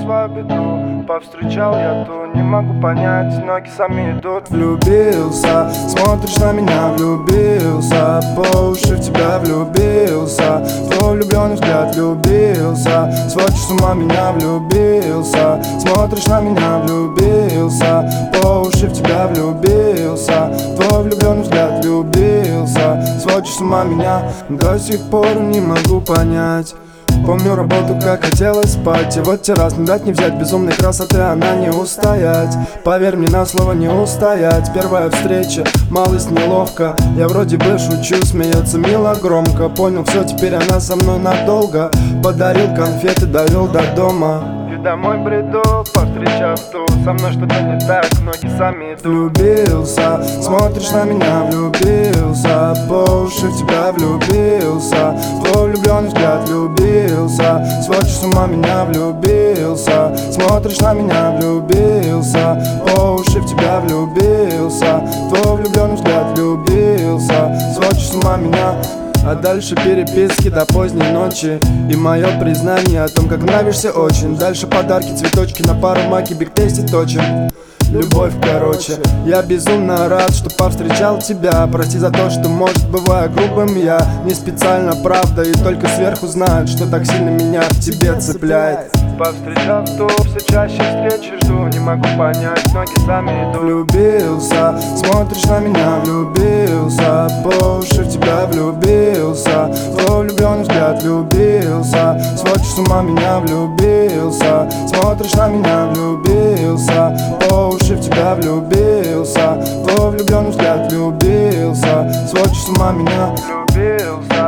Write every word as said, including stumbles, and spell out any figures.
свою беду. Повстречал я ту, не могу понять, ноги сами идут. Влюбился, смотришь на меня, влюбился, по уши в тебя влюбился, твой влюбленный взгляд влюбился, сводишь с ума меня, влюбился, смотришь на меня, влюбился, по уши в тебя влюбился, твой влюбленный взгляд влюбился, сводишь с ума меня, до сих пор не могу понять. Помню работу, как хотелось спать, и вот те раз не дать не взять, безумной красоты она не устоять. Поверь мне на слово, не устоять. Первая встреча, малость неловко, я вроде бы шучу, смеется мило громко. Понял все, теперь она со мной надолго. Подарил конфеты, довел до дома. И домой бреду, повстречав ту, со мной что-то не так, ноги сами идут. Влюбился, смотришь на меня, влюбился, по уши в тебя влюбился, твой влюбленный взгляд влюбился, сводишь с ума меня, влюбился, смотришь на меня, влюбился, по уши в тебя влюбился, твой влюбленный взгляд влюбился, сводишь с ума меня. А дальше переписки до поздней ночи и мое признание о том, как нравишься очень. Дальше подарки, цветочки на пару маки, биг-тесте точим. Любовь, короче. Я безумно рад, что повстречал тебя. Прости за то, что, может, бываю грубым я. Не специально, правда, и только сверху знают, что так сильно меня в тебе цепляет. Повстречав ту, все чаще встречи жду, не могу понять, ноги сами идут. Влюбился, смотришь на меня, влюбился, по уши в тебя влюбился, твой влюбленный взгляд влюбился, сводишь с ума меня, влюбился, смотришь на меня, влюбился, по уши в тебя влюбился, твой влюбленный взгляд влюбился, сводишь с ума меня, влюбился.